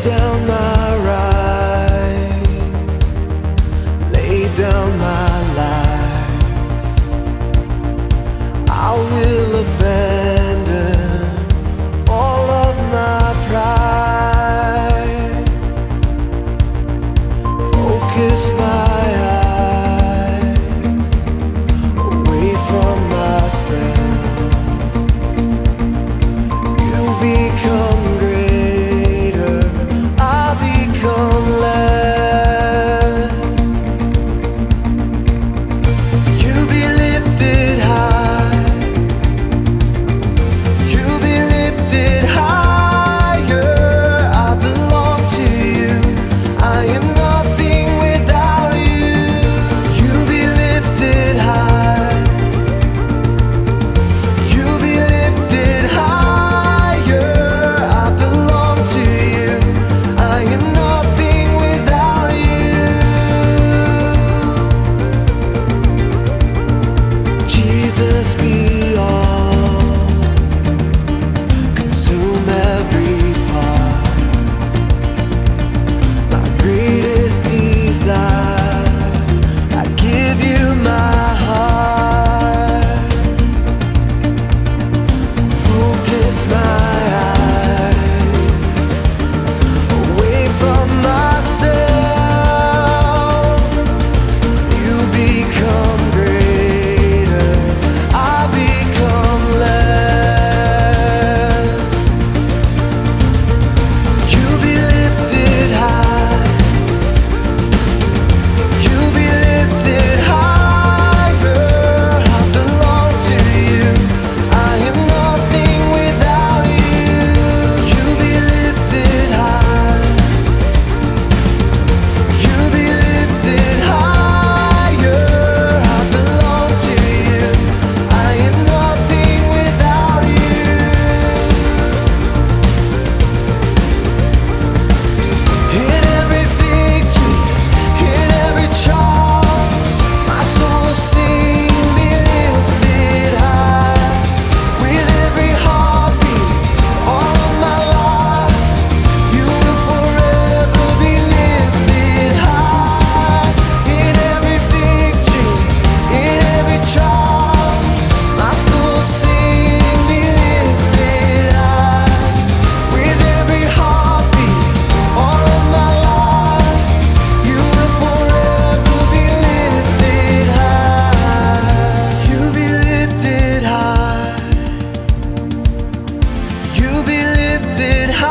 down my rights, lay down my life. I will abandon all of my pride, focus my eyes away from myself. You become greater, I become less. You be lifted high, you be lifted higher. I belong to you, I am nothing without you. You be lifted high, you be lifted higher. I belong to you, I am nothing without you. Jesus, be all, consume every part. My greatest desire, I give you my heart. Focus my eyes away from myself. You become greater, I become less. You be lifted high, you be lifted higher. I belong to you, I am nothing without you. You be lifted high, you be lifted higher. I belong to you, I am nothing without you. In every victory, in every trial, my soul will sing, be lifted high. With every heartbeat, all of my life, you will forever be lifted high. In every victory, in every trial, my soul will sing, be lifted high. With every heartbeat, all of my life, you will forever be lifted high. You be lifted high, you be lifted high.